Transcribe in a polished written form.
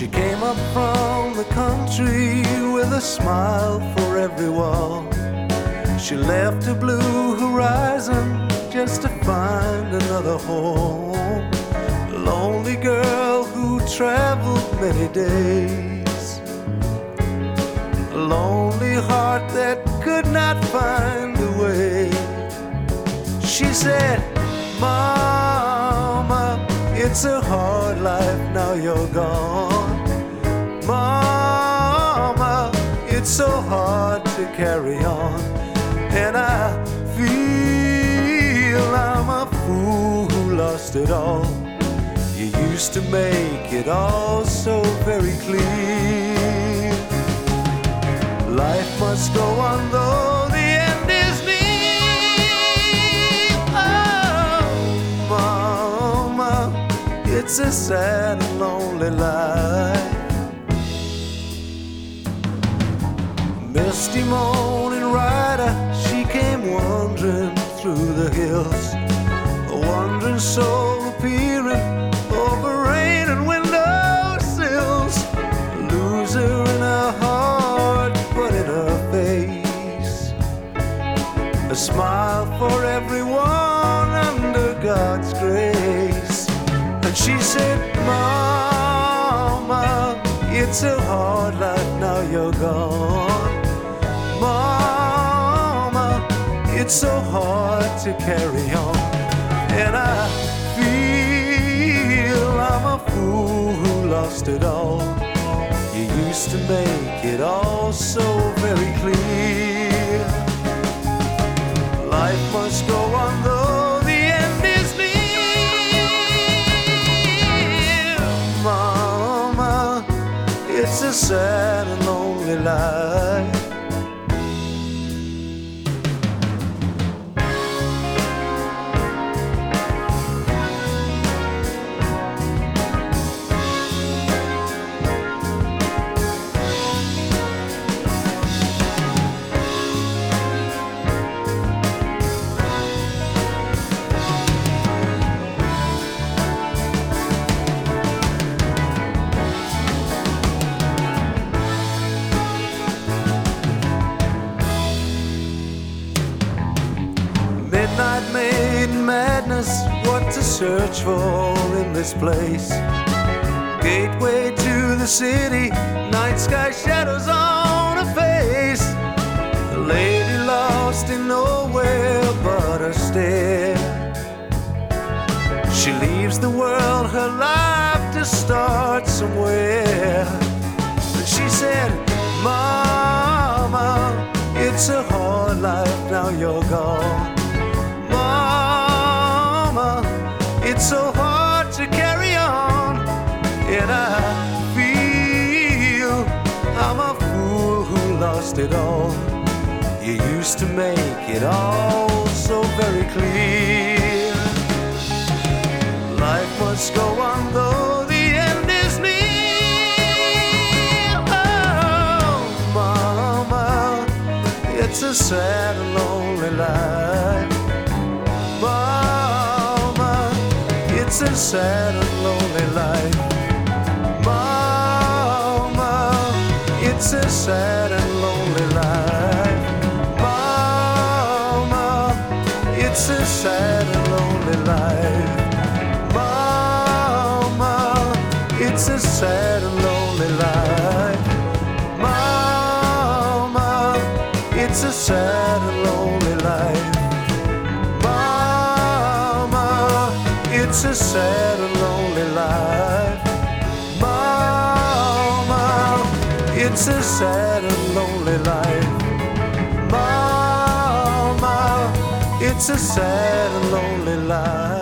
came up from the country with a smile for everyone. She left a blue horizon just to find another home. A lonely girl who traveled many days, a lonely heart that could not find a way. She said, "Mama, it's a hard life now you're gone. Mama, it's so hard to carry on. And I feel I'm a fool who lost it all. You used to make it all so very clear. Life must go on though the end is near. Oh, Mama, it's a sad and lonely life." Misty morning rider, she came wandering through the hills, a wandering soul appearing over rain and windowsills, a loser in her heart but in her face, a smile for everyone under God's grace. And she said, "Mama, it's a hard life now you're gone. Mama, it's so hard to carry on. And I feel I'm a fool who lost it all. You used to make it all so very clear. Life must go on though the end is near. Mama, it's a sad and lonely life." Midnight made madness, what to search for in this place. Gateway to the city, night sky shadows on her face. The lady lost in nowhere but her stare. She leaves the world, her life to start somewhere. And she said, "Mama, it's a hard life now you're gone. Mama, it's so hard to carry on. And I feel I'm a fool who lost it all. You used to make it all so very clear. Life must go on though the end is near. Oh, Mama, it's a sad and lonely life. Mama, it's a sad and lonely life. Mama, it's a sad and lonely life. Mama, it's a sad and lonely life. Mama, it's a sad and lonely life. Mama, it's a sad and lonely life. It's a sad and lonely life. Mama, it's a sad and lonely life. Mama, it's a sad and lonely life.